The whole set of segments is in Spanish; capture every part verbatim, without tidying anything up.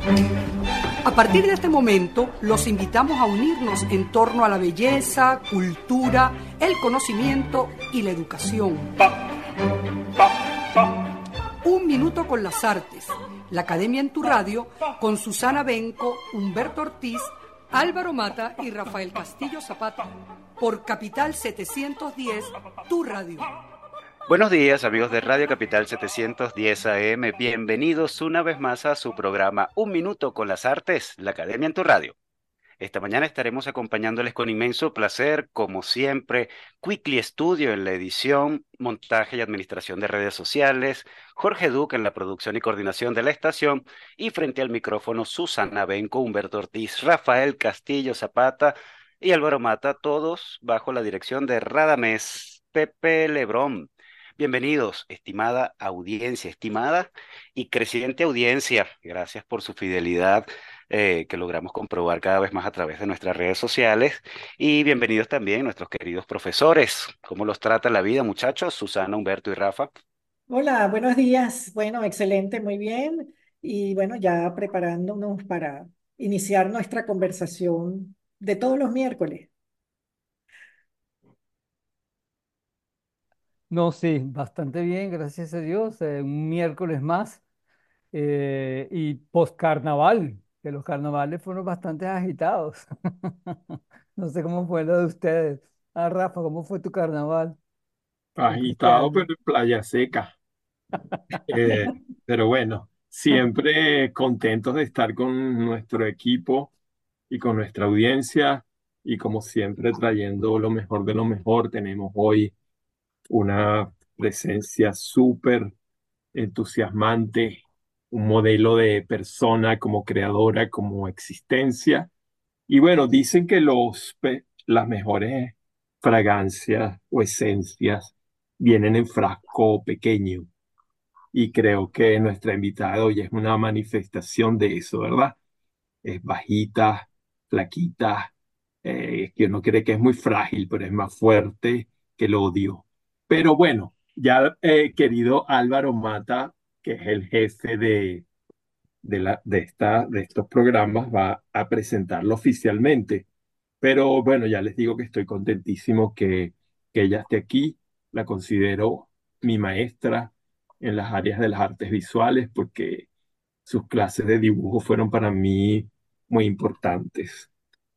A partir de este momento, los invitamos a unirnos en torno a la belleza, cultura, el conocimiento y la educación. Un minuto con las artes. La Academia en tu Radio, con Susana Benco, Humberto Ortiz, Álvaro Mata y Rafael Castillo Zapata. Por Capital setecientos diez, tu radio. Buenos días, amigos de Radio Capital setecientos diez A M. Bienvenidos una vez más a su programa Un Minuto con las Artes, la Academia en tu Radio. Esta mañana estaremos acompañándoles con inmenso placer, como siempre, Quickly Studio en la edición, montaje y administración de redes sociales, Jorge Duque en la producción y coordinación de la estación, y frente al micrófono Susana Benco, Humberto Ortiz, Rafael Castillo Zapata y Álvaro Mata, todos bajo la dirección de Radamés Pepe Lebrón. Bienvenidos, estimada audiencia, estimada y creciente audiencia. Gracias por su fidelidad eh, que logramos comprobar cada vez más a través de nuestras redes sociales. Y bienvenidos también nuestros queridos profesores. ¿Cómo los trata la vida, muchachos? Susana, Humberto y Rafa. Hola, buenos días. Bueno, excelente, muy bien. Y bueno, ya preparándonos para iniciar nuestra conversación de todos los miércoles. No, sí, bastante bien, gracias a Dios. Eh, un miércoles más eh, y post-carnaval, que los carnavales fueron bastante agitados. No sé cómo fue lo de ustedes. Ah, Rafa, ¿cómo fue tu carnaval este Agitado, pero año? en playa seca. Eh, pero bueno, siempre contentos de estar con nuestro equipo y con nuestra audiencia y como siempre trayendo lo mejor de lo mejor. Tenemos hoy una presencia súper entusiasmante, un modelo de persona como creadora, como existencia. Y bueno, dicen que los, pe- las mejores fragancias o esencias vienen en frasco pequeño. Y creo que nuestra invitada de hoy es una manifestación de eso, ¿verdad? Es bajita, flaquita, eh, que uno cree que es muy frágil, pero es más fuerte que el odio. Pero bueno, ya eh, querido Álvaro Mata, que es el jefe de, de, la, de, esta, de estos programas, va a presentarlo oficialmente. Pero bueno, ya les digo que estoy contentísimo que, que ella esté aquí. La considero mi maestra en las áreas de las artes visuales porque sus clases de dibujo fueron para mí muy importantes.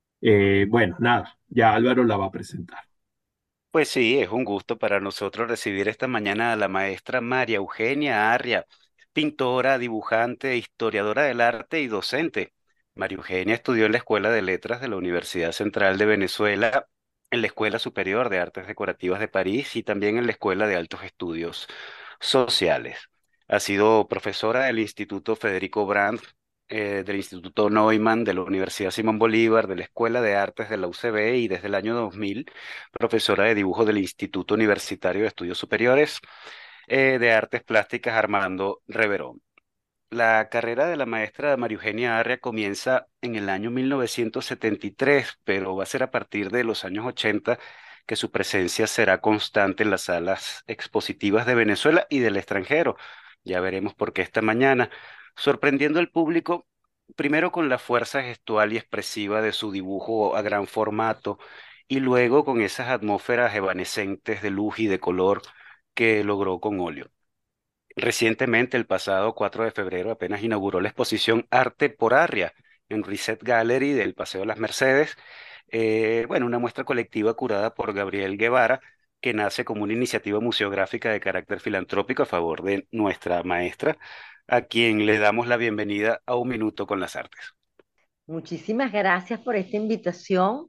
Eh, bueno, nada, ya Álvaro la va a presentar. Pues sí, es un gusto para nosotros recibir esta mañana a la maestra María Eugenia Arria, pintora, dibujante, historiadora del arte y docente. María Eugenia estudió en la Escuela de Letras de la Universidad Central de Venezuela, en la Escuela Superior de Artes Decorativas de París y también en la Escuela de Altos Estudios Sociales. Ha sido profesora del Instituto Federico Brandt, eh, del Instituto Neumann, de la Universidad Simón Bolívar, de la Escuela de Artes de la U C B y desde el año dos mil profesora de dibujo del Instituto Universitario de Estudios Superiores eh, de Artes Plásticas Armando Reverón. La carrera de la maestra María Eugenia Arria comienza en el año mil novecientos setenta y tres, pero va a ser a partir de los años ochenta que su presencia será constante en las salas expositivas de Venezuela y del extranjero. Ya veremos por qué esta mañana, sorprendiendo al público primero con la fuerza gestual y expresiva de su dibujo a gran formato y luego con esas atmósferas evanescentes de luz y de color que logró con óleo. Recientemente, el pasado cuatro de febrero, apenas inauguró la exposición Arte por Arria en Reset Gallery del Paseo de las Mercedes. Eh, bueno, una muestra colectiva curada por Gabriel Guevara, que nace como una iniciativa museográfica de carácter filantrópico a favor de nuestra maestra, a quien le damos la bienvenida a Un Minuto con las Artes. Muchísimas gracias por esta invitación.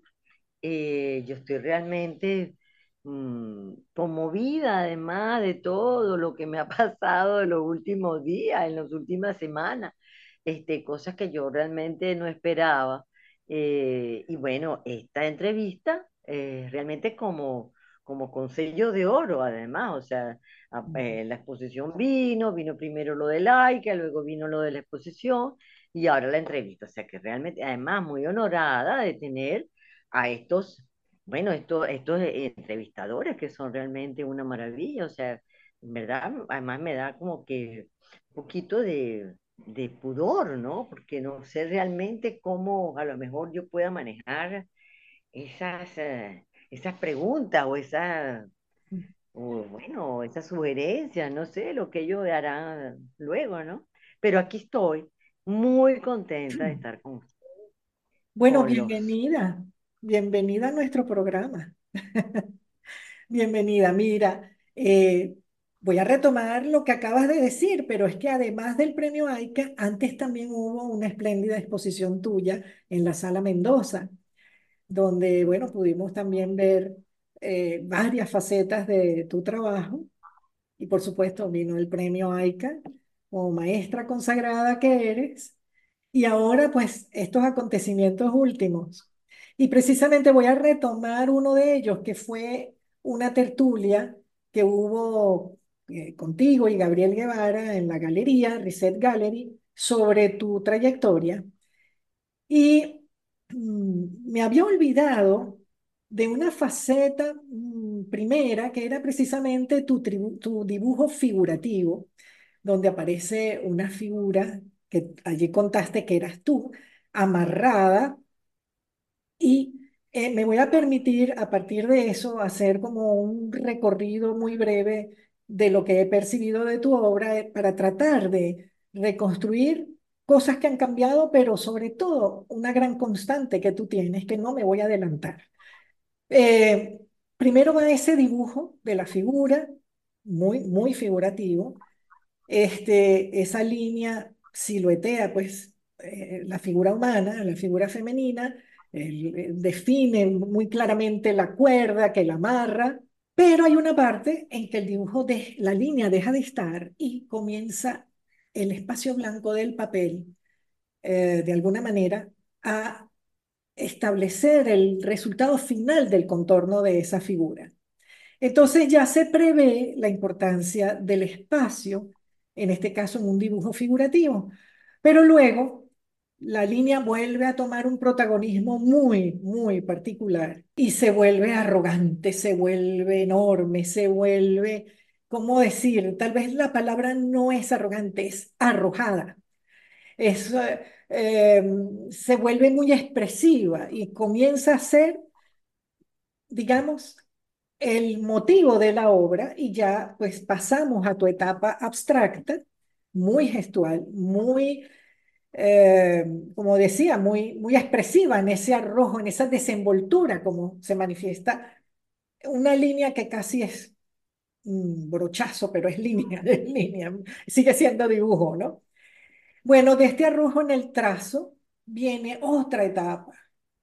Eh, yo estoy realmente mm, conmovida, además de todo lo que me ha pasado en los últimos días, en las últimas semanas, este, cosas que yo realmente no esperaba. Eh, y bueno, esta entrevista eh, realmente como, como con sello de oro, además, o sea, a- eh, la exposición vino, vino primero lo de Laika, luego vino lo de la exposición y ahora la entrevista, o sea que realmente, además, muy honorada de tener a estos, bueno, estos, estos eh, entrevistadores que son realmente una maravilla, o sea, en verdad, además me da como que un poquito de, de pudor, ¿no? Porque no sé realmente cómo a lo mejor yo pueda manejar esas, eh, esas preguntas o esas, o bueno, esas sugerencias, no sé, lo que ellos harán luego, ¿no? Pero aquí estoy, muy contenta de estar con, Bueno, con los... bienvenida, bienvenida a nuestro programa. Bienvenida, mira, eh, voy a retomar lo que acabas de decir, pero es que además del premio AICA, antes también hubo una espléndida exposición tuya en la Sala Mendoza, donde, bueno, pudimos también ver eh, varias facetas de tu trabajo y por supuesto vino el premio AICA como maestra consagrada que eres y ahora pues estos acontecimientos últimos. Y precisamente voy a retomar uno de ellos que fue una tertulia que hubo eh, contigo y Gabriel Guevara en la galería, Reset Gallery, sobre tu trayectoria. Y mm, me había olvidado de una faceta mm, primera que era precisamente tu, tribu- tu dibujo figurativo, donde aparece una figura que allí contaste que eras tú, amarrada y eh, me voy a permitir a partir de eso hacer como un recorrido muy breve de lo que he percibido de tu obra eh, para tratar de reconstruir cosas que han cambiado, pero sobre todo una gran constante que tú tienes, que no me voy a adelantar. Eh, Primero va ese dibujo de la figura, muy, muy figurativo, este, esa línea siluetea pues eh, la figura humana, la figura femenina, el- eh, define muy claramente la cuerda que la amarra, pero hay una parte en que el dibujo de la línea deja de estar y comienza el espacio blanco del papel, eh, de alguna manera, a establecer el resultado final del contorno de esa figura. Entonces ya se prevé la importancia del espacio, en este caso en un dibujo figurativo, pero luego la línea vuelve a tomar un protagonismo muy, muy particular y se vuelve arrogante, se vuelve enorme, se vuelve, ¿cómo decir? Tal vez la palabra no es arrogante, es arrojada. Es, eh, eh, Se vuelve muy expresiva y comienza a ser, digamos, el motivo de la obra y ya pues pasamos a tu etapa abstracta, muy gestual, muy, eh, como decía, muy, muy expresiva en ese arrojo, en esa desenvoltura, como se manifiesta una línea que casi es un brochazo, pero es línea, es línea, sigue siendo dibujo, ¿no? Bueno, de este arrojo en el trazo viene otra etapa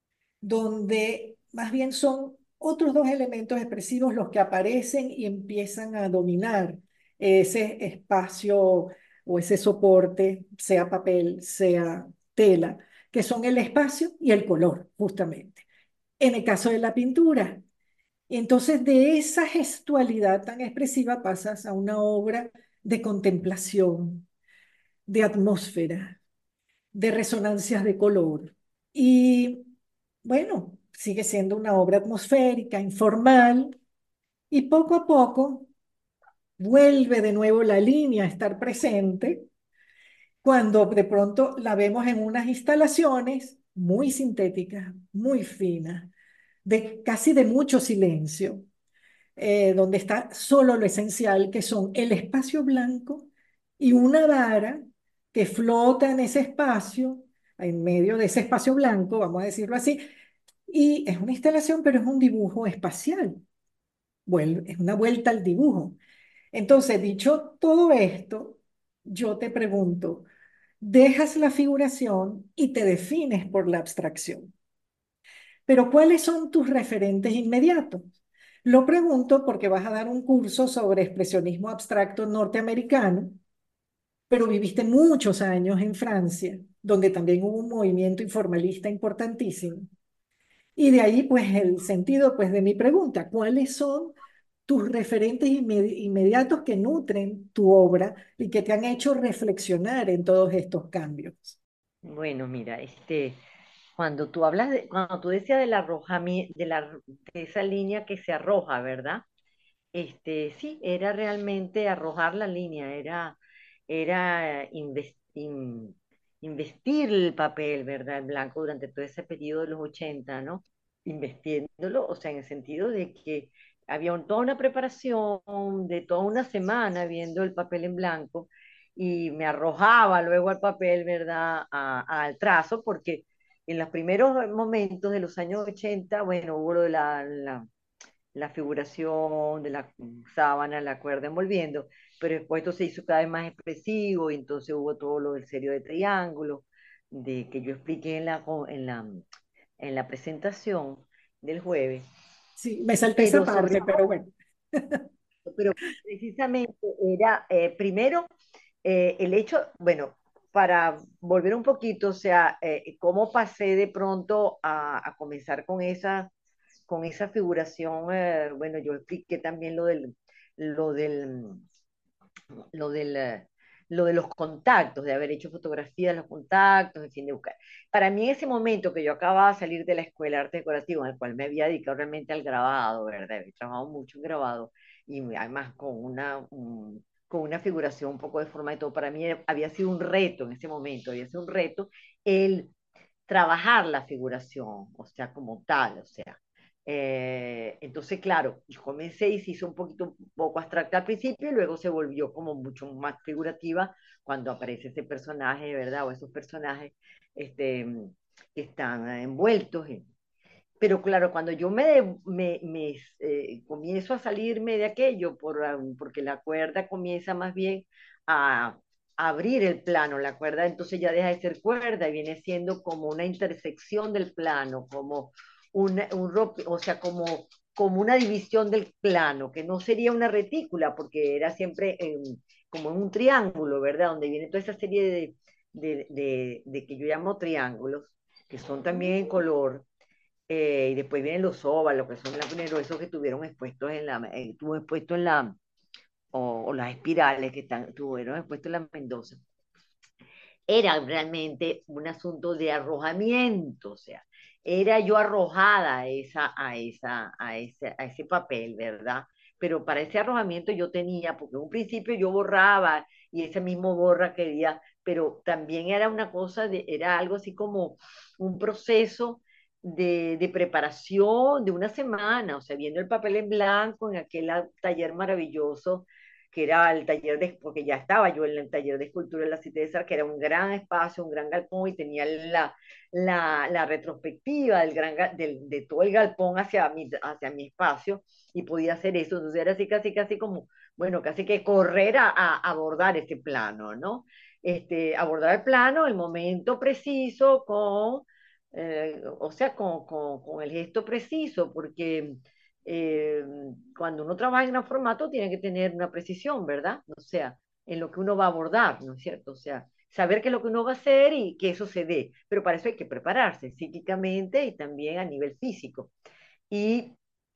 donde más bien son otros dos elementos expresivos los que aparecen y empiezan a dominar ese espacio o ese soporte, sea papel, sea tela, que son el espacio y el color, justamente. En el caso de la pintura, entonces de esa gestualidad tan expresiva pasas a una obra de contemplación, de atmósfera, de resonancias de color. Y bueno, sigue siendo una obra atmosférica, informal, y poco a poco vuelve de nuevo la línea a estar presente cuando de pronto la vemos en unas instalaciones muy sintéticas, muy finas, de casi de mucho silencio, eh, donde está solo lo esencial, que son el espacio blanco y una vara que flota en ese espacio, en medio de ese espacio blanco, vamos a decirlo así, y es una instalación, pero es un dibujo espacial, vuelve, es una vuelta al dibujo. Entonces, dicho todo esto, yo te pregunto, dejas la figuración y te defines por la abstracción. Pero ¿cuáles son tus referentes inmediatos? Lo pregunto porque vas a dar un curso sobre expresionismo abstracto norteamericano, pero viviste muchos años en Francia, donde también hubo un movimiento informalista importantísimo. Y de ahí, pues, el sentido, pues, de mi pregunta, ¿cuáles son tus referentes inmedi- inmediatos que nutren tu obra y que te han hecho reflexionar en todos estos cambios? Bueno, mira, este, cuando tú hablas de, cuando tú decías del arrojamiento, de la, de esa línea que se arroja, ¿verdad? Este, sí, era realmente arrojar la línea, era, era inves- in- investir el papel, ¿verdad? El blanco durante todo ese periodo de los ochenta, ¿no? Investiéndolo, o sea, en el sentido de que había un- toda una preparación de toda una semana viendo el papel en blanco y me arrojaba luego al papel, ¿verdad? A- al trazo, porque en los primeros momentos de los años ochenta, bueno, hubo lo de la, la la figuración de la sábana, la cuerda envolviendo, pero después esto se hizo cada vez más expresivo y entonces hubo todo lo del serio de triángulo, de que yo expliqué en la, en la, en la presentación del jueves, Sí, me salté esa pero sobre parte, pero bueno. pero precisamente era, eh, primero, eh, el hecho, bueno, para volver un poquito, o sea, eh, cómo pasé de pronto a, a comenzar con esa, con esa figuración, eh, bueno, yo expliqué también lo del, lo del, lo del, eh, lo de los contactos, de haber hecho fotografía de los contactos, en fin, de buscar. Para mí, ese momento que yo acababa de salir de la escuela de arte decorativo, en el cual me había dedicado realmente al grabado, ¿verdad? He trabajado mucho en grabado y además con una, un- con una figuración un poco de forma de todo. Para mí había sido un reto en ese momento, había sido un reto el trabajar la figuración, o sea, como tal, o sea. Eh, entonces, claro, yo comencé y se hizo un poquito, un poco abstracta al principio y luego se volvió como mucho más figurativa cuando aparece ese personaje, ¿verdad? O esos personajes este, que están envueltos en, pero claro, cuando yo me, me, me, eh, comienzo a salirme de aquello, por, um, porque la cuerda comienza más bien a, a abrir el plano, la cuerda entonces ya deja de ser cuerda y viene siendo como una intersección del plano, como una, un, ro- o sea, como, como una división del plano, que no sería una retícula, porque era siempre en- como en un triángulo, ¿verdad? Donde viene toda esa serie de, de, de, de que yo llamo triángulos, que son también en color, eh, y después vienen los óvalos, que son blanco y negro, esos que tuvieron expuestos en la, eh, tuvo expuesto en la, o, o las espirales que están, tuvieron expuestos en la Mendoza. Era realmente un asunto de arrojamiento, o sea, era yo arrojada a, esa, a, esa, a, ese, a ese papel, ¿verdad? Pero para ese arrojamiento yo tenía, porque en un principio yo borraba y ese mismo borra quería, pero también era una cosa, de, era algo así como un proceso de, de preparación de una semana, o sea, viendo el papel en blanco en aquel taller maravilloso que era el taller de, porque ya estaba yo en el taller de escultura de la Cité de Sal, que era un gran espacio, un gran galpón, y tenía la, la, la retrospectiva del gran, del, de todo el galpón hacia mi, hacia mi espacio, y podía hacer eso. Entonces era así, casi, casi como, bueno, casi que correr a, a abordar ese plano, ¿no? Este, abordar el plano, el momento preciso, con, eh, o sea, con, con, con el gesto preciso, porque eh, cuando uno trabaja en gran formato tiene que tener una precisión, ¿verdad? O sea, en lo que uno va a abordar, ¿no es cierto? O sea, saber qué es lo que uno va a hacer y que eso se dé. Pero para eso hay que prepararse psíquicamente y también a nivel físico. Y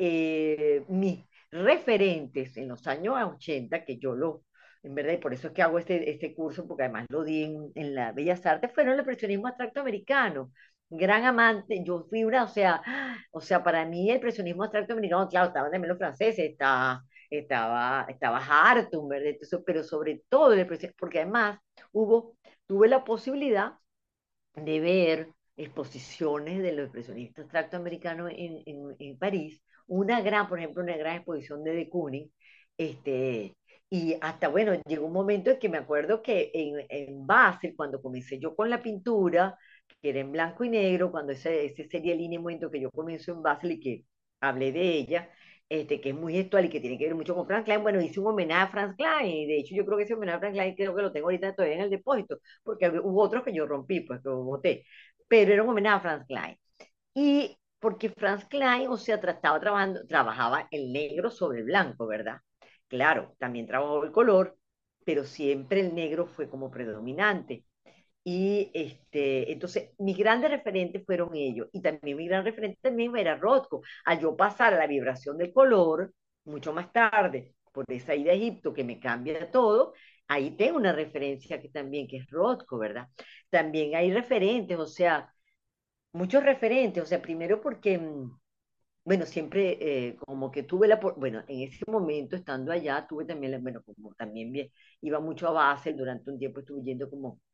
eh, mis referentes en los años ochenta, que yo lo, en verdad, y por eso es que hago este, este curso, porque además lo di en, en la Bellas Artes, fueron el expresionismo abstracto americano. Gran amante, yo fui una, o sea, o sea, para mí el expresionismo abstracto americano, claro, estaban también los franceses, estaba, estaba, estaba Hartung, ¿verdad? Entonces, pero sobre todo el expresionismo, porque además hubo, tuve la posibilidad de ver exposiciones de los expresionistas abstracto americanos en, en, en París, una gran, por ejemplo, una gran exposición de de Kooning, este, y hasta, bueno, llegó un momento en que me acuerdo que en, en Basel, cuando comencé yo con la pintura, que era en blanco y negro, cuando ese, ese sería el lineamiento que yo comienzo en Basel y que hablé de ella, este, que es muy gestual y que tiene que ver mucho con Franz Klein, bueno, hice un homenaje a Franz Klein, y de hecho yo creo que ese homenaje a Franz Klein creo que lo tengo ahorita todavía en el depósito, porque hubo otros que yo rompí, pues que boté, pero era un homenaje a Franz Klein. Y porque Franz Klein, o sea, trataba trabajando, trabajaba el negro sobre el blanco, ¿verdad? Claro, también trabajó el color, pero siempre el negro fue como predominante. Y este, entonces mis grandes referentes fueron ellos. Y también mi gran referente también era Rothko. Al yo pasar a la vibración del color, mucho más tarde, por esa ida a Egipto que me cambia todo, ahí tengo una referencia que también, que es Rothko, ¿verdad? También hay referentes, o sea, muchos referentes, o sea, primero porque, mm, bueno, siempre eh, como que tuve la, por- bueno, en ese momento estando allá, tuve también, la- bueno, como también bien, iba mucho a Basel, durante un tiempo estuve yendo como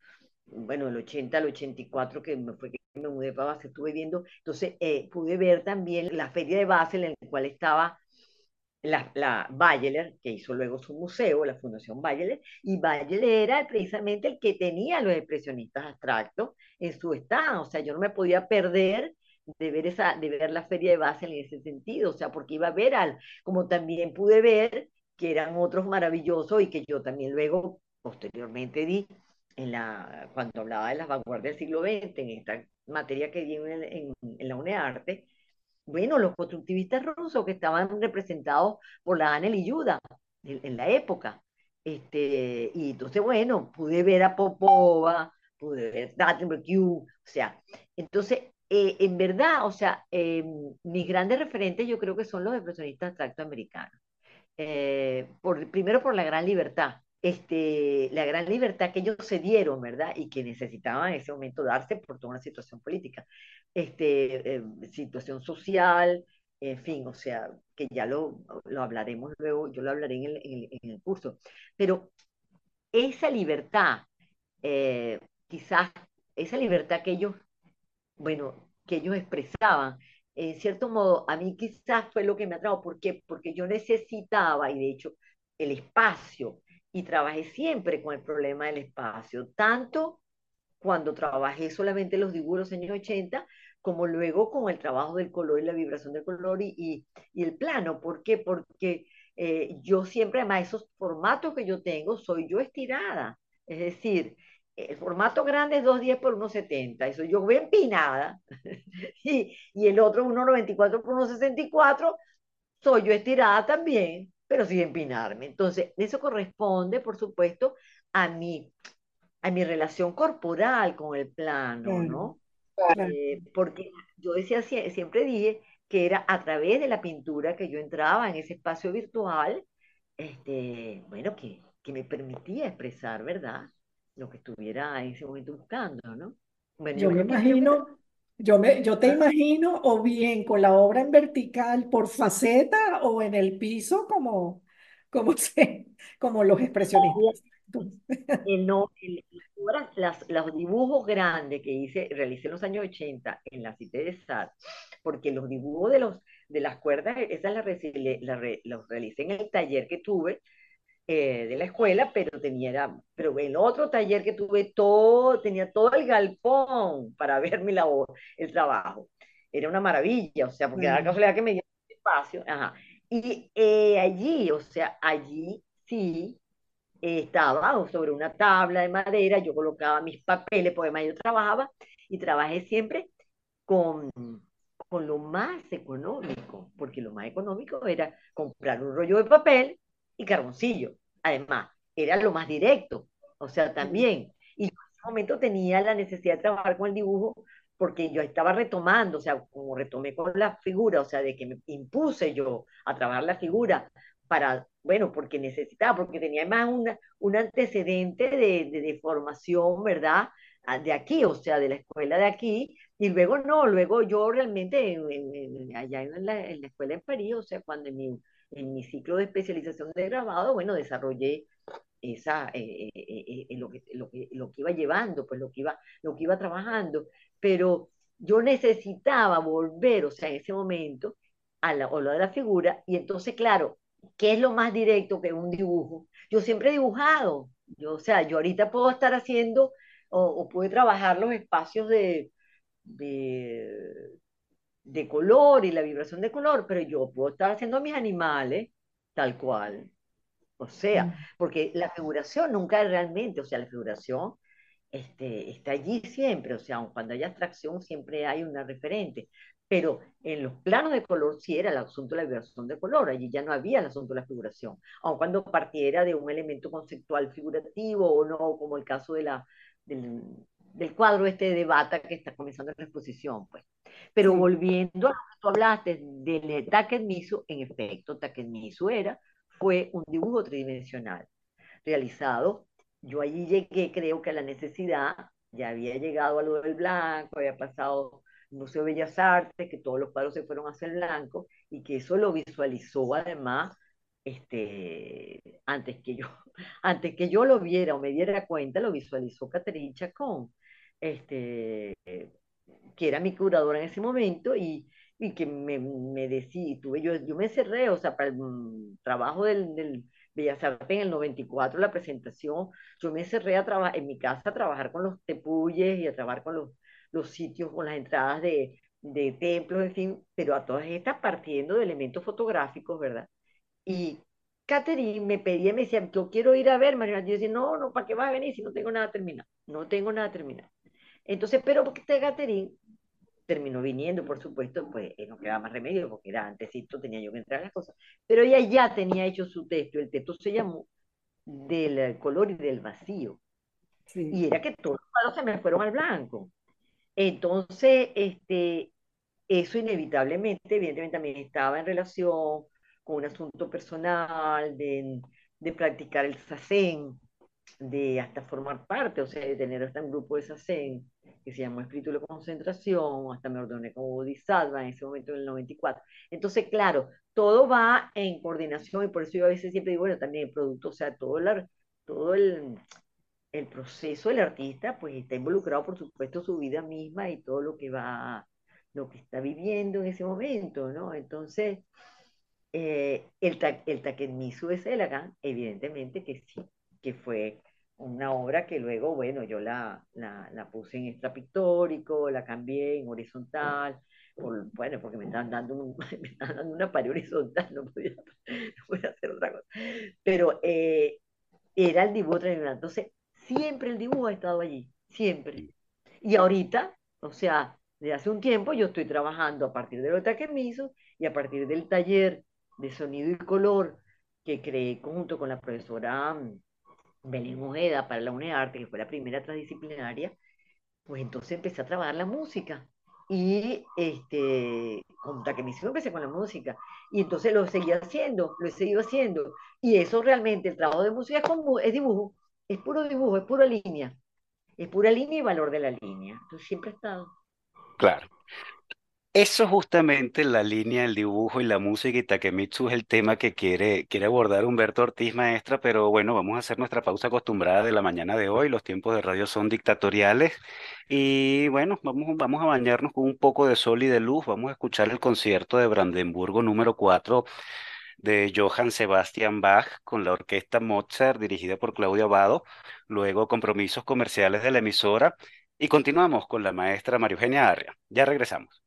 bueno, el ochenta al ochenta y cuatro que me fue que me mudé para Basel, estuve viendo, entonces eh, pude ver también la feria de Basel en la cual estaba la, la Bayeler, que hizo luego su museo, la Fundación Bayeler, y Bayeler era precisamente el que tenía a los expresionistas abstractos en su stand, o sea, yo no me podía perder de ver esa, de ver la feria de Basel en ese sentido, o sea, porque iba a ver al, como también pude ver que eran otros maravillosos y que yo también luego, posteriormente di en la, cuando hablaba de las vanguardias del siglo veinte, en esta materia que di en, en, en la UNEARTE, bueno, los constructivistas rusos que estaban representados por la Anel y Yuda en, en la época. Este, y entonces, bueno, pude ver a Popova, pude ver Datenberg, o sea, entonces, eh, en verdad, o sea, eh, mis grandes referentes yo creo que son los expresionistas abstractos americanos. Eh, por, primero por la gran libertad, este, la gran libertad que ellos se dieron, ¿verdad? Y que necesitaban en ese momento darse por toda una situación política, este, eh, situación social, en fin, o sea, que ya lo, lo hablaremos luego, yo lo hablaré en el, en el, en el curso, pero esa libertad, eh, quizás esa libertad que ellos bueno, que ellos expresaban. En cierto modo, a mí quizás fue lo que me atrajo. ¿Por qué? Porque yo necesitaba, y de hecho, el espacio, y trabajé siempre con el problema del espacio, tanto cuando trabajé solamente los dibujos de los años ochenta, como luego con el trabajo del color y la vibración del color y, y, y el plano. ¿Por qué? Porque eh, yo siempre, además, esos formatos que yo tengo, soy yo estirada. Es decir, el formato grande es doscientos diez por ciento setenta, eso yo voy empinada, y, y el otro ciento noventa y cuatro por ciento sesenta y cuatro, soy yo estirada también, pero sin empinarme. Entonces, eso corresponde, por supuesto, a mi, a mi relación corporal con el plano, Claro, ¿no? claro. Eh, porque yo decía, sie- siempre dije que era a través de la pintura que yo entraba en ese espacio virtual, este, bueno, que, que me permitía expresar, ¿verdad? Lo que estuviera en ese momento buscando, ¿no? Bueno, yo Yo me creo que creo que esa- imagino, yo me, yo te ¿ah? imagino o bien con la obra en vertical por faceta o en el piso como, como, se, como los expresionistas. El no, el- las obras, las- los dibujos grandes que hice, realicé en los años ochenta en la Cité de Sal, porque los dibujos de, los, de las cuerdas, esas las, reci- la re- los realicé en el taller que tuve eh, de la escuela, pero tenía, era- pero en otro taller que tuve todo, tenía todo el galpón para ver mi labor, el trabajo. Era una maravilla, o sea, porque da la Claro. casualidad que me dio espacio, ajá. Y eh, allí, o sea, allí sí eh, estaba sobre una tabla de madera, yo colocaba mis papeles, porque además yo trabajaba y trabajé siempre con, con lo más económico, porque lo más económico era comprar un rollo de papel y carboncillo. Además, era lo más directo, o sea, también. Y yo en ese momento tenía la necesidad de trabajar con el dibujo porque yo estaba retomando, o sea, como retomé con la figura, o sea, de que me impuse yo a trabajar la figura para, bueno, porque necesitaba, porque tenía más una, un antecedente de, de, de formación, ¿verdad? Ah, de aquí, o sea, de la escuela de aquí, y luego no, luego yo realmente en- en- en- allá en la, en la escuela en París, o sea, cuando en mi, en mi ciclo de especialización de grabado, bueno, desarrollé esa, eh, eh, eh, eh, lo que, lo que, lo que iba llevando, pues lo que iba, lo que iba trabajando, pero yo necesitaba volver, o sea, en ese momento, a la, a lo de la figura, y entonces, claro, ¿qué es lo más directo que un dibujo? Yo siempre he dibujado, yo, o sea, yo ahorita puedo estar haciendo o, o puedo trabajar los espacios de, de, de color y la vibración de color, pero yo puedo estar haciendo mis animales tal cual. O sea, porque la figuración nunca es realmente, o sea, la figuración este, está allí siempre, o sea, aun cuando hay abstracción siempre hay una referente, pero en los planos de color sí era el asunto de la vibración de color, allí ya no había el asunto de la figuración, aun cuando partiera de un elemento conceptual figurativo o no, como el caso de la, del, del cuadro este de Bata que está comenzando la exposición, pues. Pero Sí. volviendo a lo que tú hablaste del Takemitsu, en efecto, Takemitsu era, fue un dibujo tridimensional realizado. Yo allí llegué, creo que a la necesidad, ya había llegado a lo del blanco, había pasado el Museo de Bellas Artes, que todos los cuadros se fueron a hacer blanco, y que eso lo visualizó además este, antes que yo, antes que yo lo viera o me diera cuenta, lo visualizó Catherine Chacón, este, que era mi curadora en ese momento y, y que me, me decía, tuve, yo, yo me cerré, o sea, para el mm, trabajo del, del Bellas Artes en el noventa y cuatro, la presentación, yo me cerré a trabajar en mi casa a trabajar con los tepuyes y a trabajar con los, los sitios, con las entradas de, de templos, en fin, pero a todas estas partiendo de elementos fotográficos, ¿verdad? Y Catherine me pedía, me decía, yo quiero ir a ver, María. Yo decía, no, no, ¿para qué vas a venir si no tengo nada terminado? No tengo nada terminado. Entonces, pero porque esta Catherine terminó viniendo, por supuesto, pues eh, no quedaba más remedio, porque era antesito, tenía yo que entrar a las cosas. Pero ella ya tenía hecho su texto, el texto se llamó Del color y del vacío. Sí, Y era que todos los cuadros se me fueron al blanco. Entonces, este, eso inevitablemente, evidentemente también estaba en relación con un asunto personal, de, de practicar el sasen, de hasta formar parte, o sea, de tener hasta un grupo de sasen que se llamó Espíritu de la Concentración, hasta me ordené como Bodhisattva en ese momento en el noventa y cuatro. Entonces, claro, todo va en coordinación y por eso yo a veces siempre digo, bueno, también el producto, o sea, todo, la, todo el, el proceso del artista, pues está involucrado, por supuesto, su vida misma y todo lo que va, lo que está viviendo en ese momento, ¿no? Entonces, eh, el, ta, el Takemitsu de Selagan, evidentemente que sí, que fue una obra que luego, bueno, yo la, la, la puse en extra pictórico, la cambié en horizontal, por, bueno, porque me estaban dando, un, me estaban dando una pared horizontal, no podía, no podía hacer otra cosa. Pero eh, era el dibujo tradicional. Entonces, siempre el dibujo ha estado allí, siempre. Y ahorita, o sea, desde hace un tiempo yo estoy trabajando a partir de lo que me hizo y a partir del taller de sonido y color que creé junto con la profesora mm, Belén Ojeda para la UNEARTE, que fue la primera transdisciplinaria, pues entonces empecé a trabajar la música. Y este, con Takemichi empecé con la música. Y entonces lo seguí haciendo, lo he seguido haciendo. Y eso realmente, el trabajo de música es, como, es dibujo, es puro dibujo, es pura línea. Es pura línea y valor de la línea. Entonces siempre he estado. Claro. Eso es justamente la línea, el dibujo y la música y Takemitsu es el tema que quiere, quiere abordar Humberto Ortiz, maestra, pero bueno, vamos a hacer nuestra pausa acostumbrada de la mañana de hoy. Los tiempos de radio son dictatoriales y bueno, vamos, vamos a bañarnos con un poco de sol y de luz. Vamos a escuchar el concierto de Brandenburgo número cuatro de Johann Sebastian Bach con la orquesta Mozart dirigida por Claudio Abbado, luego compromisos comerciales de la emisora y continuamos con la maestra María Eugenia Arria. Ya regresamos.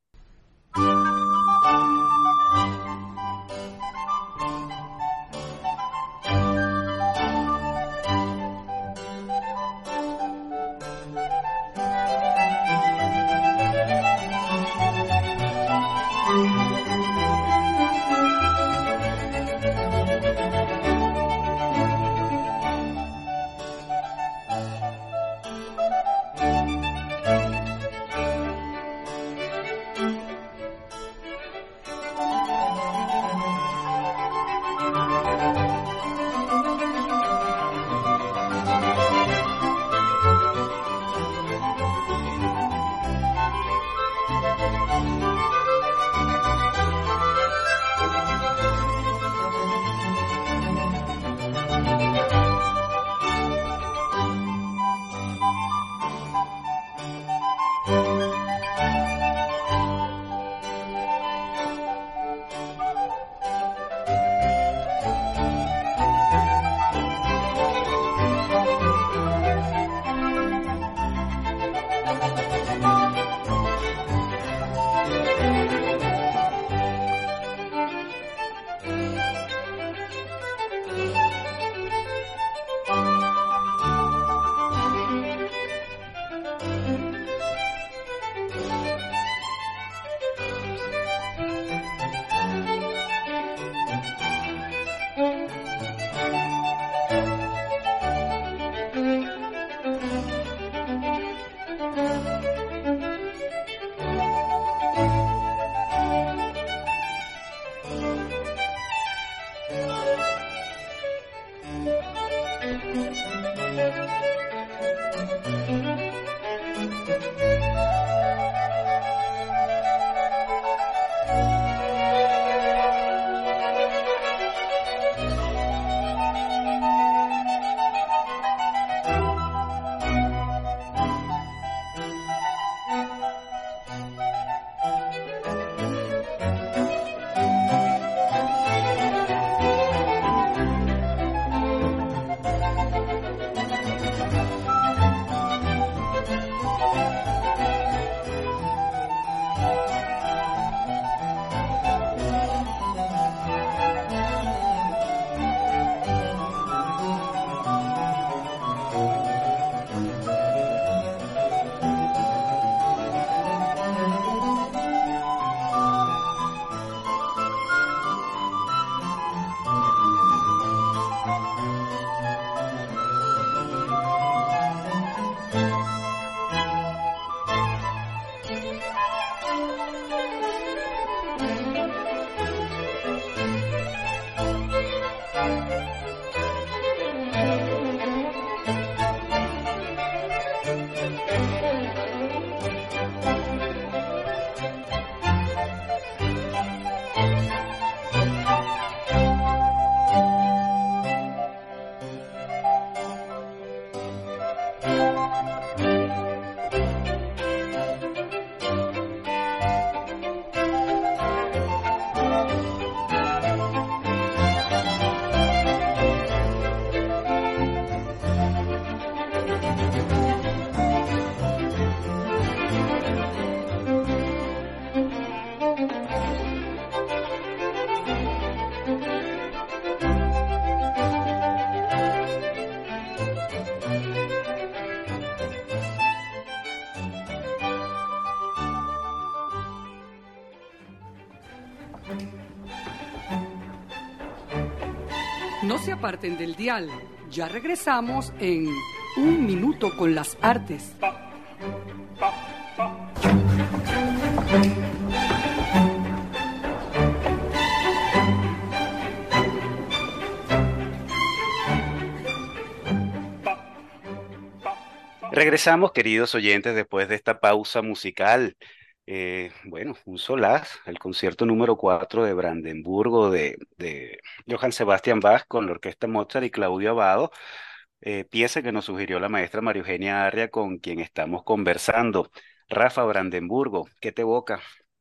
No se aparten del dial. Ya regresamos en Un Minuto con las Artes. Regresamos, queridos oyentes, después de esta pausa musical. Eh, bueno, un solaz, el concierto número cuatro de Brandenburgo de, de Johann Sebastian Bach con la orquesta Mozart y Claudio Abbado, eh, pieza que nos sugirió la maestra María Eugenia Arria, con quien estamos conversando. Rafa, Brandenburgo, ¿qué te evoca?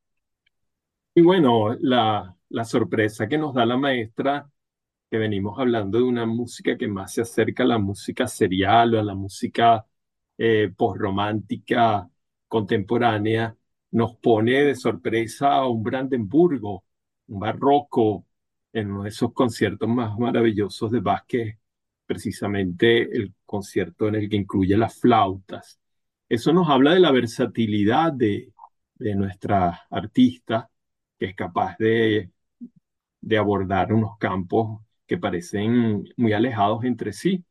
Y bueno, la, la sorpresa que nos da la maestra, que venimos hablando de una música que más se acerca a la música serial o a la música eh, posromántica contemporánea, nos pone de sorpresa a un Brandenburgo, un barroco, en uno de esos conciertos más maravillosos de Bach, que es precisamente el concierto en el que incluye las flautas. Eso nos habla de la versatilidad de, de nuestra artista, que es capaz de de abordar unos campos que parecen muy alejados entre sí.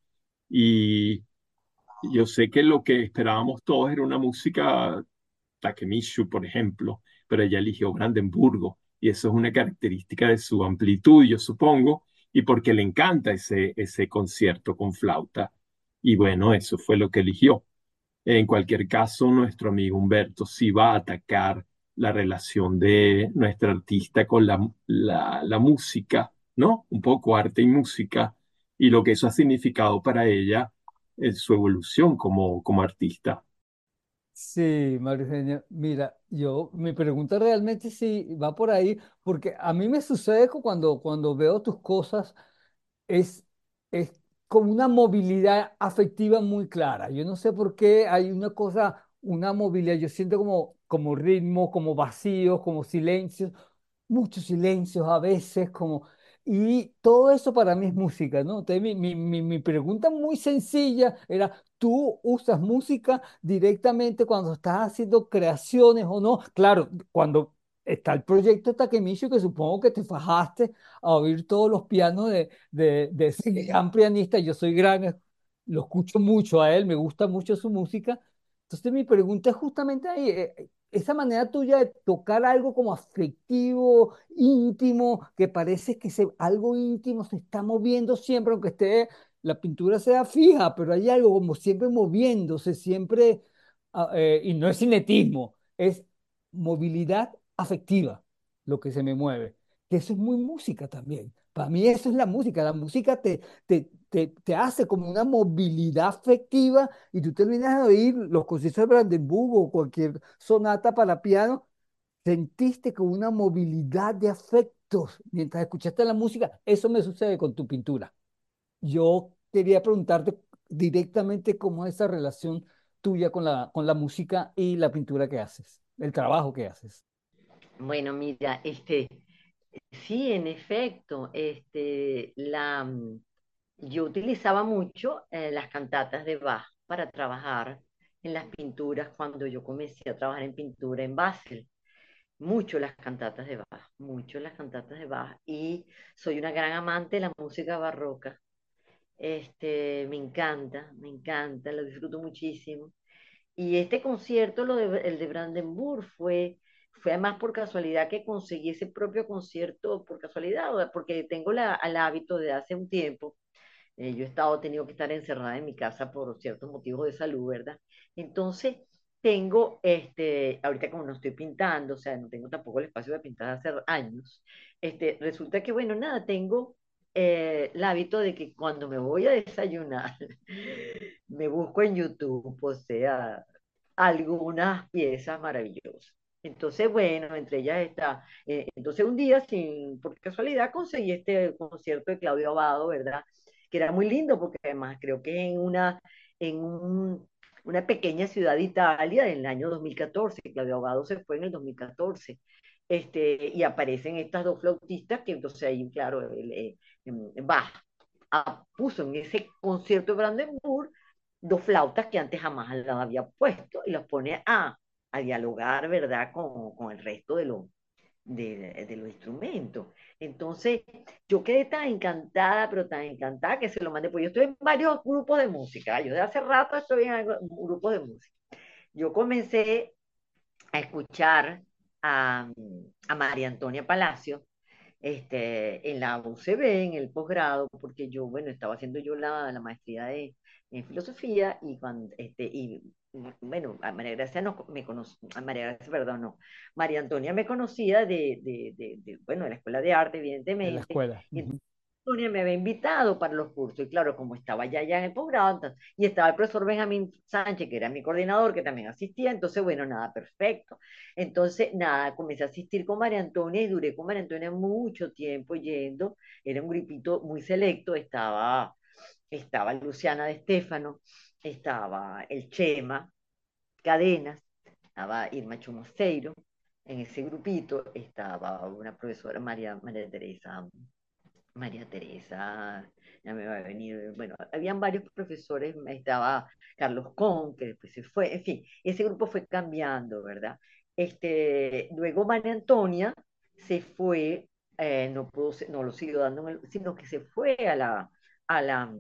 Y yo sé que lo que esperábamos todos era una música Takemishu, por ejemplo, pero ella eligió Brandenburgo y eso es una característica de su amplitud, yo supongo, y porque le encanta ese, ese concierto con flauta. Y bueno, eso fue lo que eligió. En cualquier caso, nuestro amigo Humberto sí va a atacar la relación de nuestra artista con la, la, la música, ¿no? Un poco arte y música, y lo que eso ha significado para ella en su evolución como, como artista. Sí, María Eugenia, mira, yo, mi pregunta realmente sí va por ahí, porque a mí me sucede que cuando, cuando veo tus cosas, es, es como una movilidad afectiva muy clara. Yo no sé por qué hay una cosa, una movilidad, yo siento como, como ritmo, como vacíos, como silencios, muchos silencios a veces, como... Y todo eso para mí es música, ¿no? Entonces, mi, mi, mi, mi pregunta muy sencilla era, ¿tú usas música directamente cuando estás haciendo creaciones o no? Claro, cuando está el proyecto Takemichi, que supongo que te fajaste a oír todos los pianos de, de, de ese gran pianista. Yo soy gran, lo escucho mucho a él, me gusta mucho su música. Entonces mi pregunta es justamente ahí, eh, esa manera tuya de tocar algo como afectivo, íntimo, que parece que se, algo íntimo se está moviendo siempre, aunque esté, la pintura sea fija, pero hay algo como siempre moviéndose, siempre, ah, eh, y no es cinetismo, es movilidad afectiva lo que se me mueve, que eso es muy música también. Para mí eso es la música, la música te, te, te, te hace como una movilidad afectiva y tú terminas de oír los conciertos de Brandenburgo o cualquier sonata para piano, sentiste como una movilidad de afectos mientras escuchaste la música. Eso me sucede con tu pintura. Yo quería preguntarte directamente cómo es esa relación tuya con la, con la música y la pintura que haces, el trabajo que haces. Bueno, mira, este, sí, en efecto, este, la, mm, yo utilizaba mucho eh, las cantatas de Bach para trabajar en las pinturas cuando yo comencé a trabajar en pintura en Basel. Mucho las cantatas de Bach, mucho las cantatas de Bach. Y soy una gran amante de la música barroca. Este, me encanta, me encanta, lo disfruto muchísimo. Y este concierto, lo de, el de Brandenburg, fue, fue además por casualidad que conseguí ese propio concierto, por casualidad, o- porque tengo la, el hábito de hace un tiempo. Eh, yo he estado, tenido que estar encerrada en mi casa por ciertos motivos de salud, ¿verdad? Entonces, tengo, este, ahorita como no estoy pintando, o sea, no tengo tampoco el espacio de pintar hace años, este, resulta que, bueno, nada, tengo eh, el hábito de que cuando me voy a desayunar, me busco en YouTube, o sea, algunas piezas maravillosas. Entonces, bueno, entre ellas está. Eh, entonces, un día, sin, por casualidad, conseguí este concierto de Claudio Abbado, ¿verdad? Que era muy lindo, porque además creo que en una, en un- una pequeña ciudad de Italia en el año dos mil catorce. Claudio Abbado se fue en el dos mil catorce. Este, y aparecen estas dos flautistas que entonces ahí, claro, el, eh, em, Bach ah, puso en ese concierto de Brandenburg dos flautas que antes jamás las había puesto y los pone a, a dialogar, ¿verdad?, con, con el resto de, lo, de, de los instrumentos. Entonces, yo quedé tan encantada, pero tan encantada que se lo mandé, pues yo estoy en varios grupos de música, yo de hace rato estoy en algo- grupos de música. Yo comencé a escuchar a, a María Antonia Palacio este, en la U C B, en el posgrado, porque yo, bueno, estaba haciendo yo la, la maestría de, en filosofía y cuando, este, y bueno, a María Gracia no me conocí, a María Gracia, perdón, no, María Antonia me conocía de, de, de, de, bueno, de la Escuela de Arte, de la evidentemente, escuela. y Ujú. Antonia me había invitado para los cursos, y claro, como estaba ya, ya en el posgrado, entonces, y estaba el profesor Benjamín Sánchez, que era mi coordinador, que también asistía, entonces, bueno, nada, perfecto. Entonces, nada, comencé a asistir con María Antonia y duré con María Antonia mucho tiempo yendo, era un grupito muy selecto, estaba, estaba Luciana de Estéfano, estaba el Chema, Cadenas, estaba Irma Chumaceiro, en ese grupito estaba una profesora, María, María Teresa María Teresa, ya me va a venir, bueno, habían varios profesores, estaba Carlos Con, que después se fue, en fin, ese grupo fue cambiando, ¿verdad? Este, luego María Antonia se fue, eh, no pudo, se- no lo siguió dando, en el- sino que se fue a la, a la,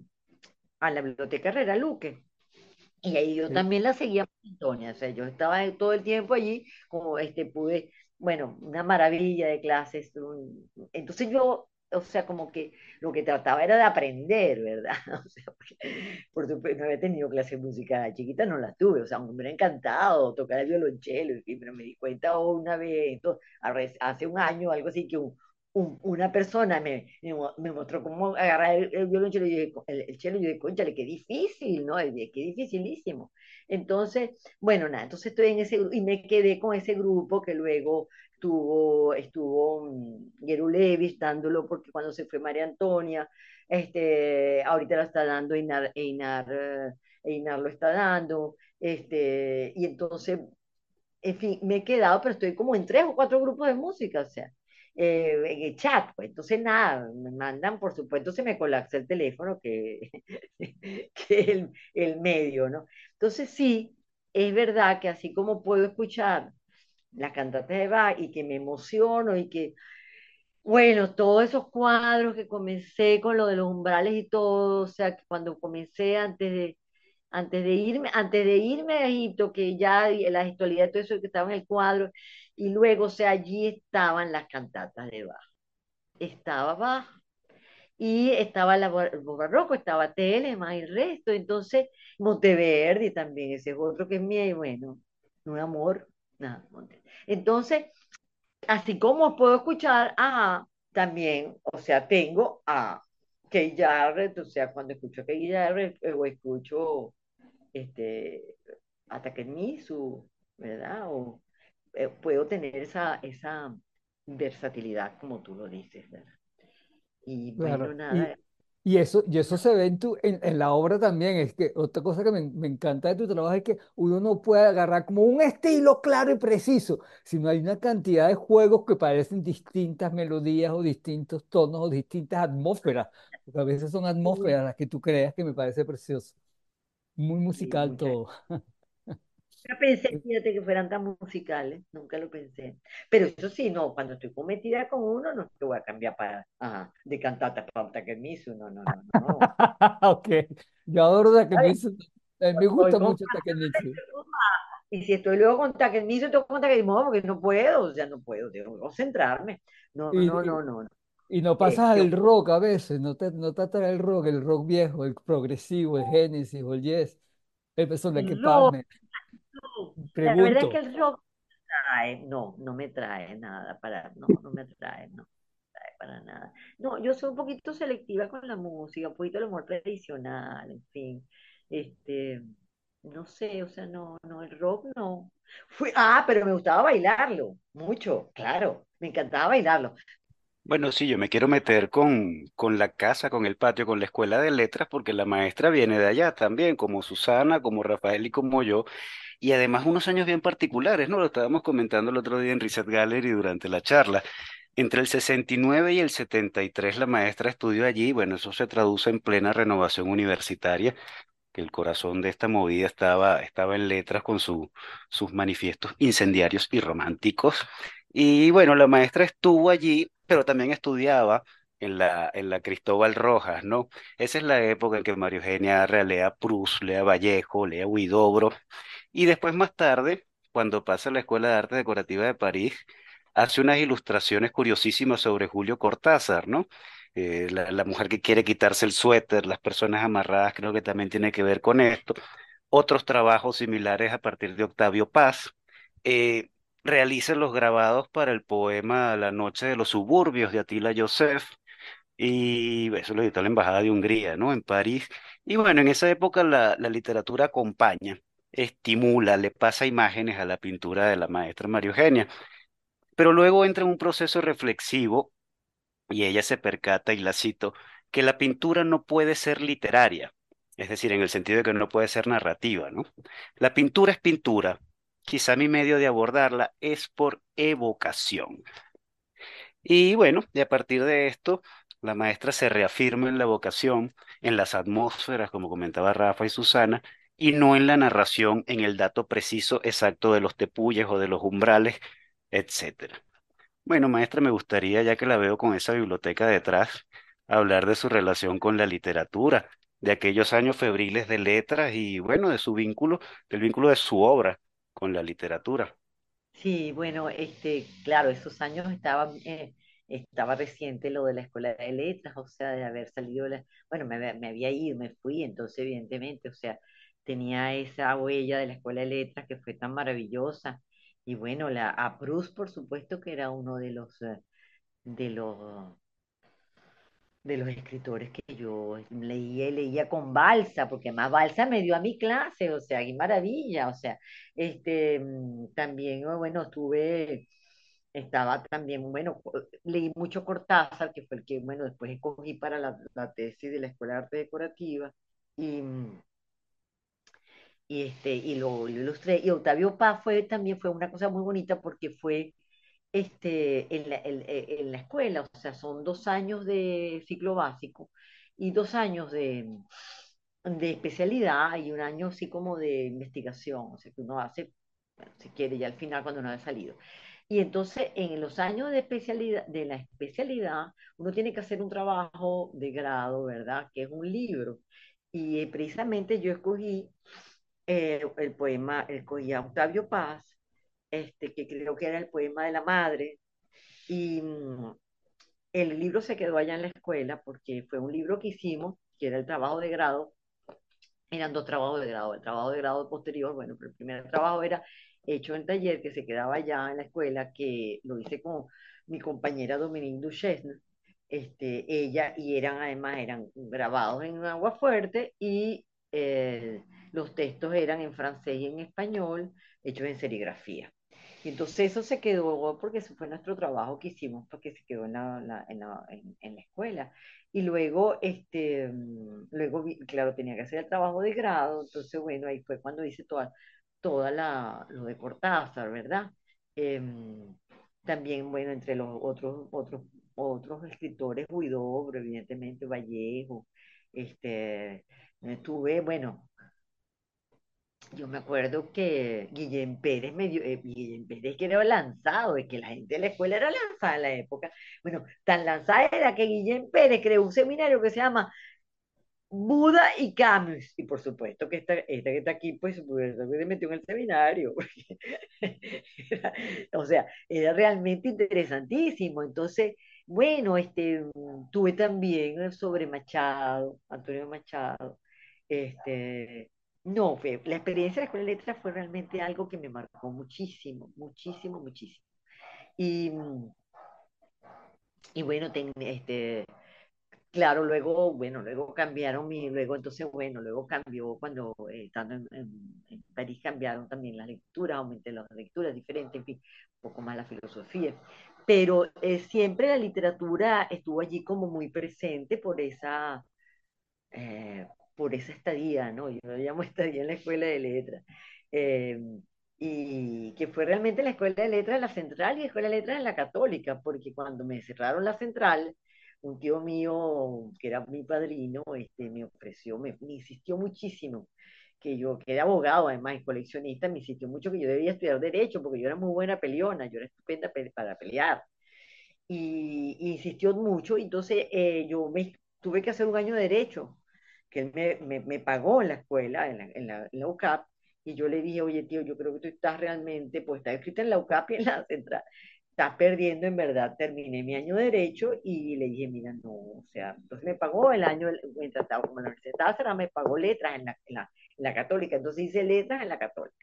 a la biblioteca Herrera Luque. Y ahí yo Sí. también la seguía, Antonia, o sea, yo estaba todo el tiempo allí, como este, pude, bueno, una maravilla de clases. un- Entonces yo, o sea, como que lo que trataba era de aprender, ¿verdad? O sea, porque, por supuesto, no había tenido clases de música de chiquita, no las tuve, o sea, me hubiera encantado tocar el violonchelo, en fin, pero me di cuenta una vez, entonces, arre- hace un año, algo así, que un, un- una persona me, me, mo- me mostró cómo agarrar el, el violonchelo y yo dije, el, el chelo, y yo dije, cónchale, qué difícil, ¿no? Y dije, qué dificilísimo. Entonces, bueno, nada, entonces estoy en ese grupo y me quedé con ese grupo que luego tuvo, estuvo um, Geru Levis dándolo porque cuando se fue María Antonia, este, ahorita lo está dando Einar, Einar, eh, Einar lo está dando, este, y entonces en fin, me he quedado, pero estoy como en tres o cuatro grupos de música, o sea, eh, en el chat, pues. Entonces, nada, me mandan, por supuesto, se me colapsa el teléfono, que, que el, el medio, ¿no? Entonces, sí, es verdad que así como puedo escuchar las cantatas de Bach y que me emociono y que, bueno, todos esos cuadros que comencé con lo de los umbrales y todo, o sea, que cuando comencé antes de antes de irme, antes de irme a Egipto, que ya la gestualidad, todo eso que estaba en el cuadro, y luego, o sea, allí estaban las cantatas de Bach. Estaba Bach, y estaba la, bar- el barroco, estaba Telemann y el resto, entonces Monteverdi también, ese es otro que es mío, y bueno, un amor, nada, Monte- Entonces, así como puedo escuchar, ajá, también, o sea, tengo a Keith Jarrett, o sea, cuando escucho a Keith Jarrett, eh, o escucho este, hasta que Misu, ¿verdad? O eh, puedo tener esa, esa versatilidad, como tú lo dices, ¿verdad? Y bueno, Claro, y, nada, y eso, y eso se ve en, tu, en, en la obra también. Es que otra cosa que me, me encanta de tu trabajo es que uno no puede agarrar como un estilo claro y preciso, sino hay una cantidad de juegos que parecen distintas melodías o distintos tonos o distintas atmósferas, porque a veces son uy, atmósferas las que tú creas, que me parece precioso. Muy sí, musical muchas. todo. Nunca pensé, fíjate, que fueran tan musicales, nunca lo pensé. Pero eso sí, no, cuando estoy cometida con uno, no te voy a cambiar para, ajá, de cantata para Takemisu, no, no, no, no. Ok, yo adoro ¿Sabes? Takemitsu. A mí me Estoy gusta con mucho Takemitsu. y si estoy luego con Takemisu, tengo con Takemisu, porque no puedo, o sea, no puedo, tengo que concentrarme. No, no, Y, no, no, no. Y no pasas Este, al rock a veces, no te, no te atrae el rock, el rock viejo, el progresivo, el Genesis o el Yes, el Personal rock, Partner. la verdad es que Pregunto. el rock trae, no, no me trae nada para, no, no me trae, no trae para nada. No, yo soy un poquito selectiva con la música, un poquito el amor tradicional, en fin. Este, no sé, o sea, no, no, el rock no. Fui, ah, pero me gustaba bailarlo, mucho, claro, me encantaba bailarlo. Bueno, sí, yo me quiero meter con, con la casa, con el patio, con la escuela de letras, porque la maestra viene de allá también, como Susana, como Rafael y como yo, y además unos años bien particulares, ¿no? Lo estábamos comentando el otro día en Reset Gallery durante la charla. Entre el sesenta y nueve y el setenta y tres la maestra estudió allí, bueno, eso se traduce en plena renovación universitaria, que el corazón de esta movida estaba, estaba en letras con su, sus manifiestos incendiarios y románticos. Y bueno, la maestra estuvo allí, pero también estudiaba en la, en la Cristóbal Rojas, ¿no? Esa es la época en que María Eugenia Arrea lea Proust, lea Vallejo, lea Huidobro. Y después más tarde, cuando pasa a la Escuela de Arte Decorativa de París, hace unas ilustraciones curiosísimas sobre Julio Cortázar, ¿no? Eh, la, la mujer que quiere quitarse el suéter, las personas amarradas, creo que también tiene que ver con esto. Otros trabajos similares a partir de Octavio Paz. Eh, Realiza los grabados para el poema La noche de los suburbios de Attila Joseph, y eso lo editó la Embajada de Hungría, ¿no? En París. Y bueno, en esa época la, la literatura acompaña, estimula, le pasa imágenes a la pintura de la maestra María Eugenia, pero luego entra en un proceso reflexivo y ella se percata, y la cito, que la pintura no puede ser literaria, es decir, en el sentido de que no puede ser narrativa, ¿no? La pintura es pintura. Quizá mi medio de abordarla es por evocación. Y bueno, y a partir de esto, la maestra se reafirma en la vocación, en las atmósferas, como comentaba Rafa y Susana, y no en la narración, en el dato preciso exacto de los tepuyes o de los umbrales, etcétera. Bueno, maestra, me gustaría, ya que la veo con esa biblioteca detrás, hablar de su relación con la literatura, de aquellos años febriles de letras y bueno, de su vínculo, del vínculo de su obra con la literatura. Sí, bueno, este, claro, esos años estaba, eh, estaba reciente lo de la escuela de letras, o sea, de haber salido, de la, bueno, me, había- me había ido, me fui, entonces evidentemente, o sea, tenía esa huella de la escuela de letras que fue tan maravillosa. Y bueno, la, a Proust, por supuesto, que era uno de los, eh, de los de los escritores que yo leía y leía con Balsa, porque más Balsa me dio a mi clase, o sea, qué maravilla, o sea, este, mm, también, oh, bueno, estuve, estaba también, bueno, co- leí mucho Cortázar, que fue el que, bueno, después escogí para la, la tesis de la Escuela de Arte Decorativa, y, mm, y, este, y lo, lo ilustré, y Octavio Paz fue, también fue una cosa muy bonita porque fue este, en la, en- en la escuela, o sea, son dos años de ciclo básico y dos años de, de especialidad y un año así como de investigación, o sea, que uno hace, bueno, si quiere, ya al final cuando uno ha salido. Y entonces, en los años de especialidad, de la especialidad, uno tiene que hacer un trabajo de grado, ¿verdad? Que es un libro. Y eh, precisamente yo escogí eh, el poema, escogí a Octavio Paz, este, que creo que era el poema de la madre, y mm, el libro se quedó allá en la escuela porque fue un libro que hicimos, que era el trabajo de grado. Eran dos trabajos de grado. El trabajo de grado posterior, bueno, pero el primer trabajo era hecho en taller, que se quedaba allá en la escuela, que lo hice con mi compañera Dominique Duchesne. Este, ella, y eran además, eran grabados en agua fuerte, y eh, los textos eran en francés y en español, hechos en serigrafía. Y entonces eso se quedó, porque eso fue nuestro trabajo que hicimos, porque se quedó en la, la- en la, en- en la escuela. Y luego, este, mm, luego, vi- claro, tenía que hacer el trabajo de grado, entonces, bueno, ahí fue cuando hice toda, toda la, lo de Cortázar, ¿verdad? Em, También, bueno, entre los otros, otros, otros escritores, Huidobro, evidentemente, Vallejo, este, tuve, bueno, yo me acuerdo que Guillem Pérez me dio, eh, Guillem Pérez que era lanzado, es que la gente de la escuela era lanzada en la época. Bueno, tan lanzada era que Guillem Pérez creó un seminario que se llama Buda y Camus. Y por supuesto que esta, esta que está aquí, pues, pues, se metió en el seminario. Porque era- o sea, era realmente interesantísimo. Entonces, bueno, este, tuve también sobre Machado, Antonio Machado. Este, no, fue, la experiencia de la Escuela de Letras fue realmente algo que me marcó muchísimo, muchísimo, muchísimo. Y, y bueno, ten- este, claro, luego, bueno, luego cambiaron mi, luego entonces, bueno, luego cambió cuando eh, estando en, en- en París cambiaron también las lecturas, aumenté las lecturas diferentes, en fin, un poco más la filosofía. Pero eh, siempre la literatura estuvo allí como muy presente por esa, eh, por esa estadía, ¿no? Yo lo llamo estadía en la escuela de letras. Eh, y que fue realmente la escuela de letras de la central y la escuela de letras de la católica, porque cuando me cerraron la central, un tío mío, que era mi padrino, este, me ofreció, me, me insistió muchísimo que yo, que era abogado además y coleccionista, me insistió mucho que yo debía estudiar derecho, porque yo era muy buena peleona, yo era estupenda pe- para pelear. Y, y insistió mucho, entonces eh, yo me tuve que hacer un año de derecho, que él me, me, me pagó en la escuela, en la, en la, en la U C A P, y yo le dije, oye tío, yo creo que tú estás realmente, pues estás escrita en la U C A P y en la central, estás perdiendo en verdad. Terminé mi año de derecho y le dije, mira, no, o sea, entonces me pagó el año, mientras estaba como en la Universidad de Tázara, me pagó letras en la, en la, en la católica, entonces hice letras en la católica.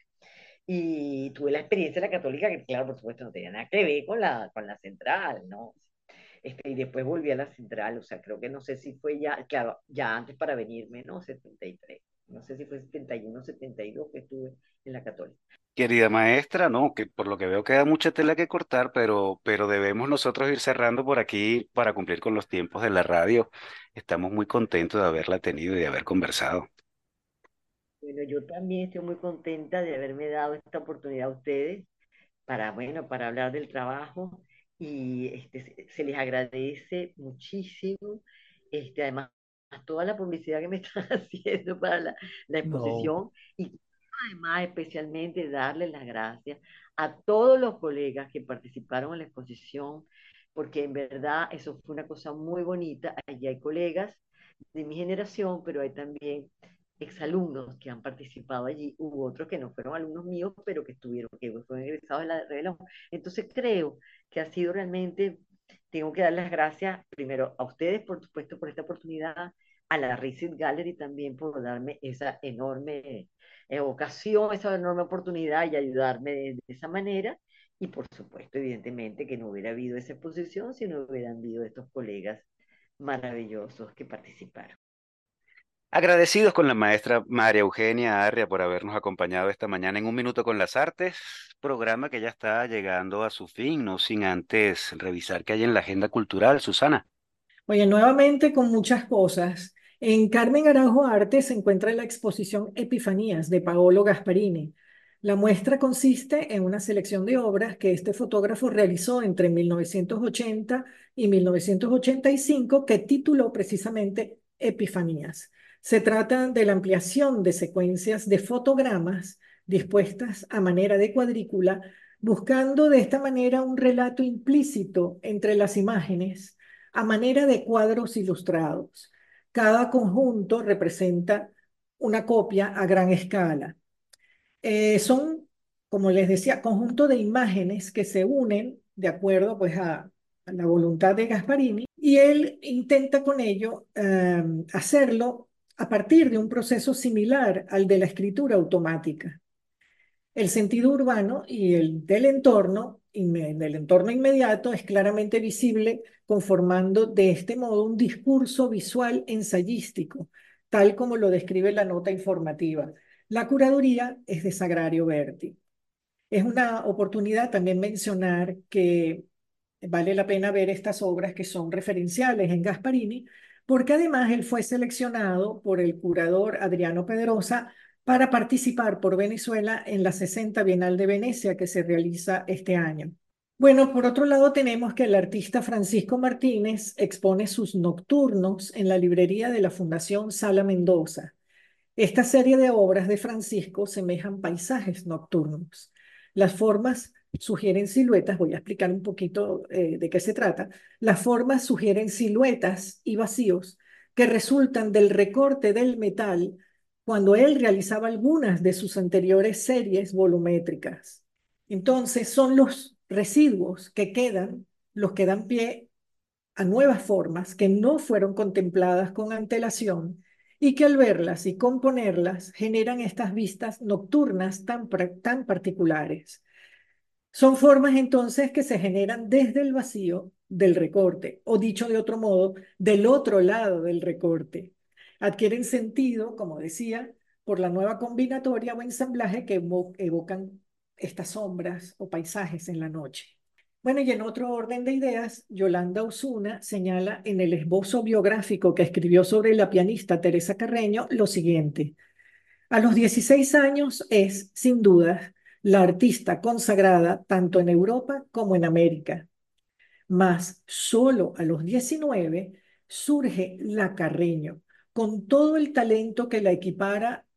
Y tuve la experiencia de la católica, que claro, por supuesto, no tenía nada que ver con la, con la central, ¿no? Este, y después volví a la central, o sea, creo que no sé si fue ya, claro, ya antes para venirme, ¿no? Setenta y tres, no sé si fue setenta y uno, setenta y dos que estuve en la católica. Querida maestra, no, que por lo que veo queda mucha tela que cortar, pero, pero debemos nosotros ir cerrando por aquí para cumplir con los tiempos de la radio. Estamos muy contentos de haberla tenido y de haber conversado. Bueno, yo también estoy muy contenta de haberme dado esta oportunidad a ustedes para, bueno, para hablar del trabajo y este, se se les agradece muchísimo, este, además, toda la publicidad que me están haciendo para la, la No, exposición y además especialmente darles las gracias a todos los colegas que participaron en la exposición, porque en verdad eso fue una cosa muy bonita. Allí hay colegas de mi generación, pero hay también exalumnos que han participado allí, hubo otros que no fueron alumnos míos, pero que estuvieron, que fueron egresados de la revelación. Entonces creo que ha sido realmente, tengo que dar las gracias primero a ustedes, por supuesto, por esta oportunidad, a la Risit Gallery también por darme esa enorme eh, ocasión, esa enorme oportunidad y ayudarme de, de esa manera. Y por supuesto, evidentemente, que no hubiera habido esa exposición si no hubieran habido estos colegas maravillosos que participaron. Agradecidos con la maestra María Eugenia Arria por habernos acompañado esta mañana en Un Minuto con las Artes, programa que ya está llegando a su fin, no sin antes revisar qué hay en la agenda cultural, Susana. Oye, nuevamente con muchas cosas. En Carmen Araujo Arte se encuentra la exposición Epifanías de Paolo Gasparini. La muestra consiste en una selección de obras que este fotógrafo realizó entre mil novecientos ochenta y mil novecientos ochenta y cinco, que tituló precisamente Epifanías. Se trata de la ampliación de secuencias de fotogramas dispuestas a manera de cuadrícula, buscando de esta manera un relato implícito entre las imágenes a manera de cuadros ilustrados. Cada conjunto representa una copia a gran escala. Eh, son, como les decía, conjunto de imágenes que se unen de acuerdo pues, a, a la voluntad de Gasparini, y él intenta con ello eh, hacerlo a partir de un proceso similar al de la escritura automática. El sentido urbano y el del entorno, del entorno inmediato, es claramente visible, conformando de este modo un discurso visual ensayístico, tal como lo describe la nota informativa. La curaduría es de Sagrario Berti. Es una oportunidad también mencionar que vale la pena ver estas obras que son referenciales en Gasparini, porque además él fue seleccionado por el curador Adriano Pedrosa para participar por Venezuela en la sesenta Bienal de Venecia que se realiza este año. Bueno, por otro lado tenemos que el artista Francisco Martínez expone sus nocturnos en la librería de la Fundación Sala Mendoza. Esta serie de obras de Francisco semejan paisajes nocturnos. Las formas sugieren siluetas, voy a explicar un poquito eh, de qué se trata. Las formas sugieren siluetas y vacíos que resultan del recorte del metal cuando él realizaba algunas de sus anteriores series volumétricas. Entonces son los residuos que quedan, los que dan pie a nuevas formas que no fueron contempladas con antelación y que al verlas y componerlas generan estas vistas nocturnas tan, tan particulares. Son formas entonces que se generan desde el vacío del recorte, o dicho de otro modo, del otro lado del recorte. Adquieren sentido, como decía, por la nueva combinatoria o ensamblaje que evo evocan estas sombras o paisajes en la noche. Bueno, y en otro orden de ideas, Yolanda Osuna señala en el esbozo biográfico que escribió sobre la pianista Teresa Carreño lo siguiente: a los dieciséis años es, sin duda, la artista consagrada tanto en Europa como en América. Mas solo a los diecinueve surge la Carreño, con todo el talento que la equipara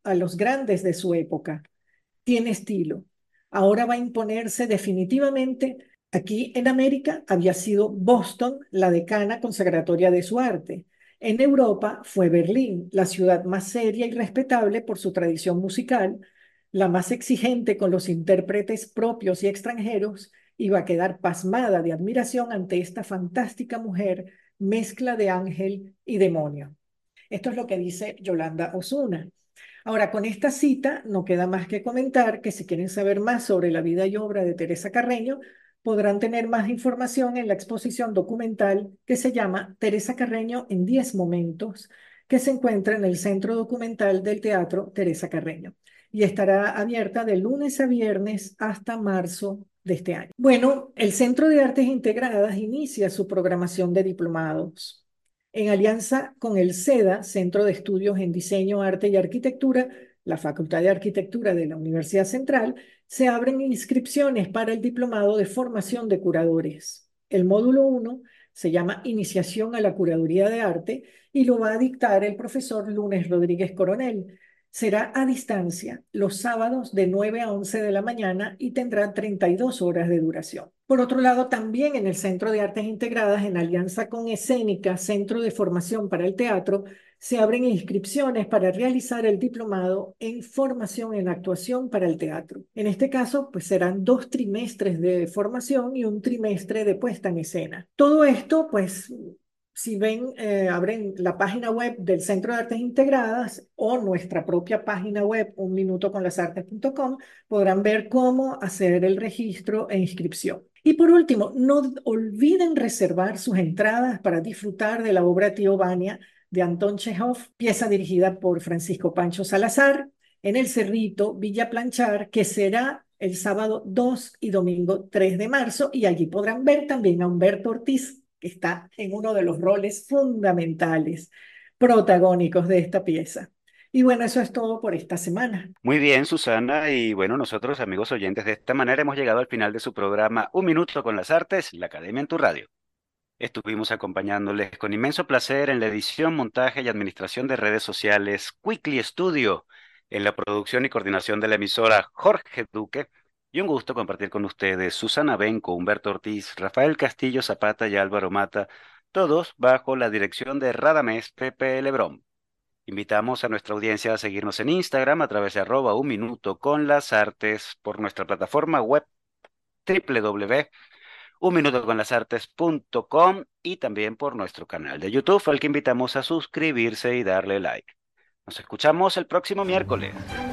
a los grandes de su época. Tiene estilo. Ahora va a imponerse definitivamente. Aquí en América había sido Boston la decana consagratoria de su arte. En Europa fue Berlín, la ciudad más seria y respetable por su tradición musical, la más exigente con los intérpretes propios y extranjeros, iba a quedar pasmada de admiración ante esta fantástica mujer, mezcla de ángel y demonio. Esto es lo que dice Yolanda Osuna. Ahora, con esta cita no queda más que comentar que si quieren saber más sobre la vida y obra de Teresa Carreño, podrán tener más información en la exposición documental que se llama Teresa Carreño en diez momentos, que se encuentra en el Centro Documental del Teatro Teresa Carreño y estará abierta de lunes a viernes hasta marzo de este año. Bueno, el Centro de Artes Integradas inicia su programación de diplomados. En alianza con el SEDA, Centro de Estudios en Diseño, Arte y Arquitectura, la Facultad de Arquitectura de la Universidad Central, se abren inscripciones para el Diplomado de Formación de Curadores. El módulo uno se llama Iniciación a la Curaduría de Arte y lo va a dictar el profesor Lunes Rodríguez Coronel. Será a distancia los sábados de nueve a once de la mañana y tendrá treinta y dos horas de duración. Por otro lado, también en el Centro de Artes Integradas, en alianza con Escénica, Centro de Formación para el Teatro, se abren inscripciones para realizar el diplomado en formación en actuación para el teatro. En este caso, pues serán dos trimestres de formación y un trimestre de puesta en escena. Todo esto, pues, si ven, eh, abren la página web del Centro de Artes Integradas o nuestra propia página web, un minuto con las artes punto com, podrán ver cómo hacer el registro e inscripción. Y por último, no olviden reservar sus entradas para disfrutar de la obra Tío Vania de Anton Chekhov, pieza dirigida por Francisco Pancho Salazar, en el Cerrito, Villa Planchar, que será el sábado dos y domingo tres de marzo, y allí podrán ver también a Humberto Ortiz, que está en uno de los roles fundamentales, protagónicos de esta pieza. Y bueno, eso es todo por esta semana. Muy bien, Susana, y bueno, nosotros, amigos oyentes, de esta manera hemos llegado al final de su programa Un Minuto con las Artes, la Academia en tu Radio. Estuvimos acompañándoles con inmenso placer en la edición, montaje y administración de redes sociales Quickly Studio, en la producción y coordinación de la emisora Jorge Duque, y un gusto compartir con ustedes Susana Benco, Humberto Ortiz, Rafael Castillo Zapata y Álvaro Mata, todos bajo la dirección de Radamés Pepe Lebrón. Invitamos a nuestra audiencia a seguirnos en Instagram a través de arroba un minuto con las artes, por nuestra plataforma web doble u doble u doble u punto un minuto con las artes punto com y también por nuestro canal de YouTube, al que invitamos a suscribirse y darle like. Nos escuchamos el próximo miércoles.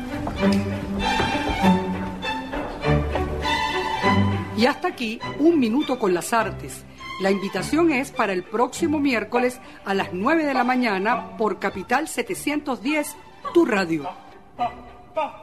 Y hasta aquí, Un Minuto con las Artes. La invitación es para el próximo miércoles a las nueve de la mañana por Capital setecientos diez, tu radio.